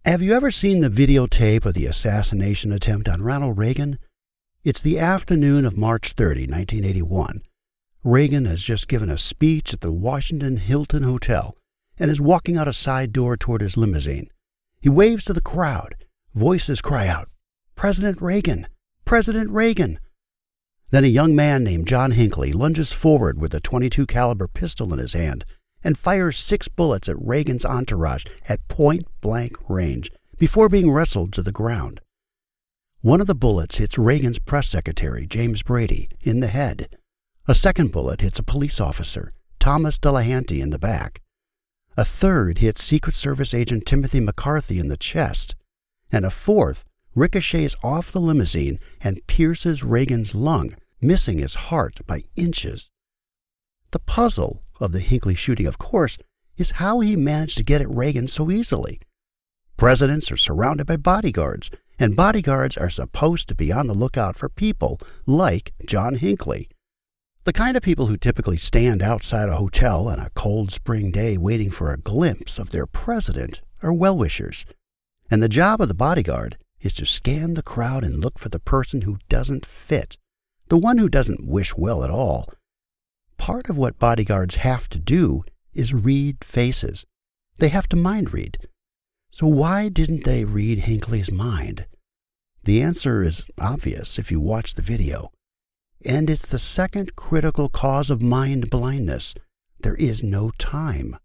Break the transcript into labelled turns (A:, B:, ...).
A: Have you ever seen the videotape of the assassination attempt on Ronald Reagan? It's the afternoon of March 30, 1981. Reagan has just given a speech at the Washington Hilton Hotel and is walking out a side door toward his limousine. He waves to the crowd. Voices cry out, "President Reagan! President Reagan!" Then a young man named John Hinckley lunges forward with a .22 caliber pistol in his hand and fires 6 bullets at Reagan's entourage at point-blank range before being wrestled to the ground. One of the bullets hits Reagan's press secretary, James Brady, in the head. A second bullet hits a police officer, Thomas Delahanty, in the back. A third hits Secret Service agent Timothy McCarthy in the chest. And a fourth ricochets off the limousine and pierces Reagan's lung, missing his heart by inches. The puzzle of the Hinckley shooting, of course, is how he managed to get at Reagan so easily. Presidents are surrounded by bodyguards, and bodyguards are supposed to be on the lookout for people like John Hinckley. The kind of people who typically stand outside a hotel on a cold spring day waiting for a glimpse of their president are well-wishers. And the job of the bodyguard is to scan the crowd and look for the person who doesn't fit, the one who doesn't wish well at all. Part of what bodyguards have to do is read faces. They have to mind read. So why didn't they read Hinckley's mind? The answer is obvious if you watch the video. And it's the second critical cause of mind blindness. There is no time.